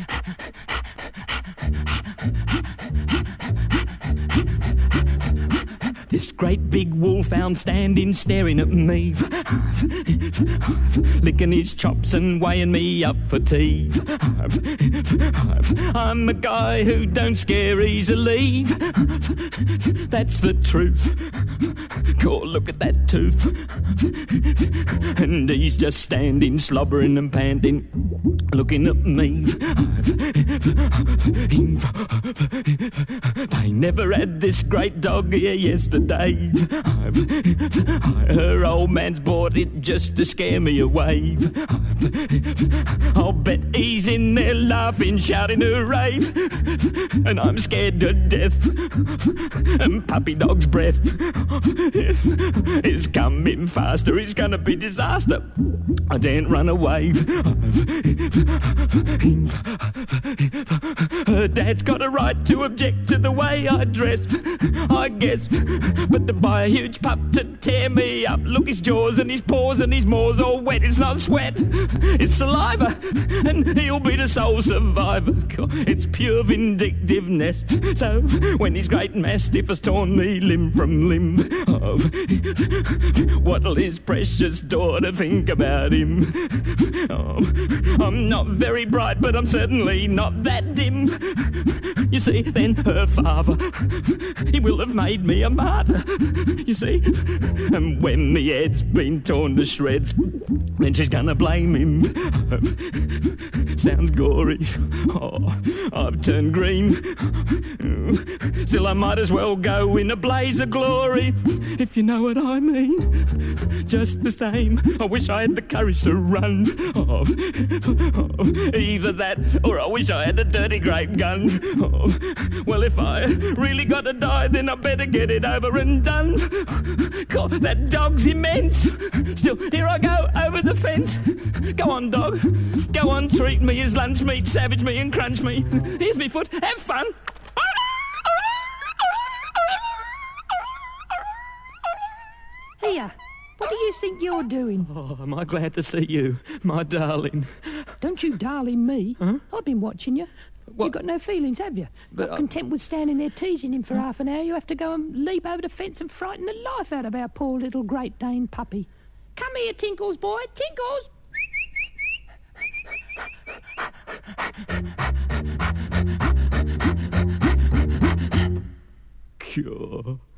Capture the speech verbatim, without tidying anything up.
This great big wolfhound standing staring at me, licking his chops and weighing me up for tea. I'm a guy who don't scare easily, that's the truth. God, look at that tooth. And he's just standing, slobbering and panting, looking at me. They never had this great dog here yesterday. Her old man's bought it just to scare me away. I'll bet he's in there laughing, shouting hooray, and I'm scared to death. And puppy dog's breath is coming faster, it's gonna be disaster. I daren't run away. Her dad's got a right to object to the way I dress, I guess. But to buy a huge pup to tear me up, look, his jaws and his paws and his maws all wet. It's not sweat, it's saliva, and he'll be the sole survivor. It's pure vindictiveness. So when his great mastiff has torn me limb from limb, oh, what'll his precious daughter think about him? Oh, I'm not very bright, but I'm certainly not that dim. You see, then her father, he will have made me a martyr, you see. And when the head's been torn to shreds, then she's gonna blame him. Sounds gory. Oh, I've turned green. Still, I might as well go in a blaze of glory, if you know what I mean. Just the same, I wish I had the courage to run. Oh, oh, either that, or I wish I had a dirty great gun. Oh, well, if I really gotta die, then I better get it over and done. God, that dog's immense. Still, here I go over the fence. Go on, dog. Go on, treat me as lunch meat, savage me and crunch me. Here's me foot. Have fun. Here, what do you think you're doing? Oh, am I glad to see you, my darling. Don't you darling me. Huh? I've been watching you. What? You've got no feelings, have you? But Not I- content with standing there teasing him for half an hour, you have to go and leap over the fence and frighten the life out of our poor little Great Dane puppy. Come here, Tinkles, boy, Tinkles! Cure.